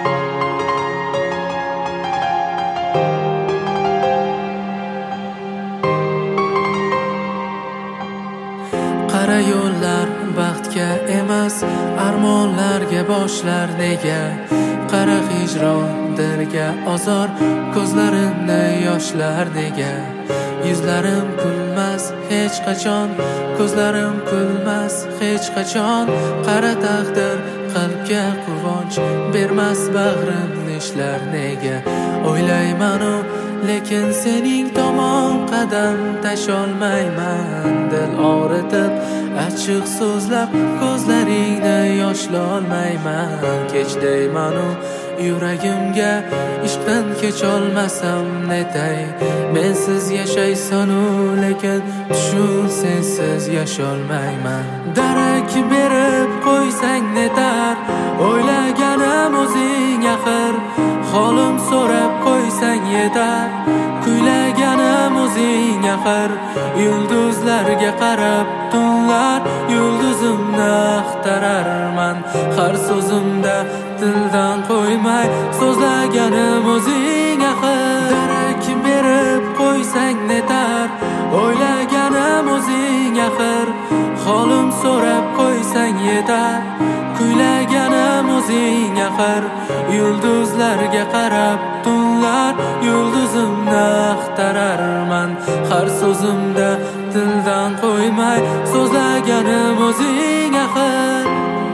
Qara yo'llar baxtga emas, armonlarga boshlar nega? Qara hijron dilga azor, ko'zlarimda yoshlar nega? Yuzlarim kulmas hech qachon, ko'zlarim kulmas hech qachon. Qara taqdir qalbga quvonch bermas, bag'rimni ishlar nega? O'ylayman-u lekin sening tomon qadam tasholmayman. Dil og'ritib achchiq so'zlab ko'zlaringni yoshlolmayman. Kech deyman-u yuragimga, ishqdan kecholmasam netay? Mensiz yashaysan-u lekin tushun sensiz yasholmayman. Darak berib qo'ysang netar, o'ylaganim o'zing axir. Holim so'rab qo'ysang yetar, kuylaganim o'zing axir. Yulduzlarga qarab tunlar yulduzimni axtararman. Har so'zimda dildan qo'ymay so'zlaganim o'zing axir. Darak berib qo'ysang netar, o'ylaganim o'zing axir. Holim so'rab qo'ysang yetar, kuylaganim o'zing axir. Yulduzlarga qarab tunlar yulduzimni axtararman. Har so'zimda dildan qo'ymay so'zlaganim o'zing axir.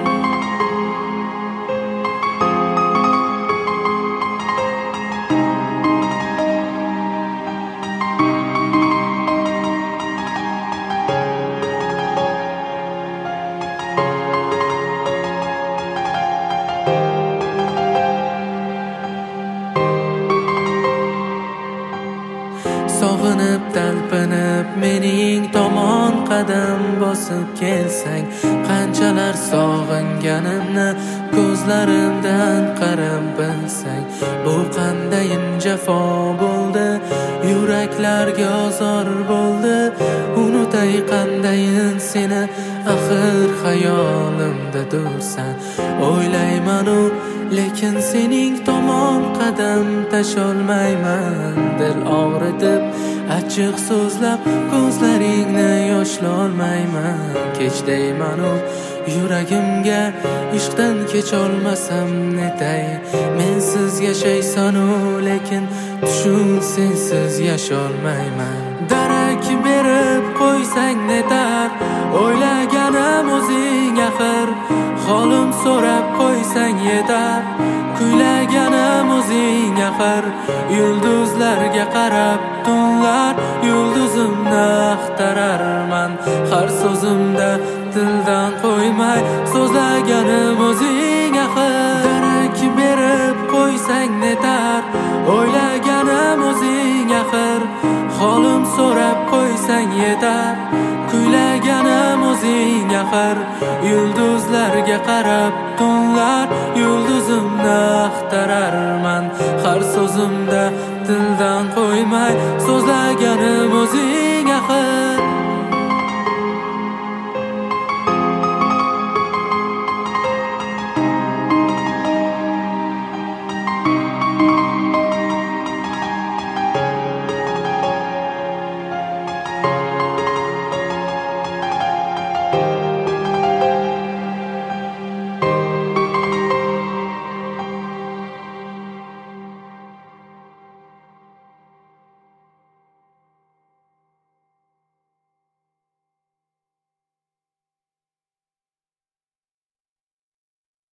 Sog'inib talpinib mening tomon qadam bosib kelsang, qanchalar sog'inganimni ko'zlarimdan qarab bilsang. Bu qandayin jafo bo'ldi, yuraklarga ozor bo'ldi. Unutay qandayin seni, axir xayolimda dursan. O'ylayman-u lekin sening tomon qadam tasholmayman. Dil og'ritib achchiq so'zlab ko'zlaringni yoshlolmayman. Kech deyman-u yuragimga, ishqdan kecholmasam netay? Mensiz yashaysan-u lekin tushun sensiz yasholmayman. Darak berib qo'ysang netar, o'ylaganim o'zing axir. Holim so'rab qo'ysang yetar, kuylaganim o'zing axir. Yulduzlarga qarab tunlar yulduzimni axtararman. Har so'zimda dildan qo'ymay so'zlaganim o'zing axir. Darak berib qo'ysang netar, o'ylaganim o'zing axir. Holim so'rab qo'ysang yetar, kuylaganim o'zing axir. Yulduzlarga qarab tunlar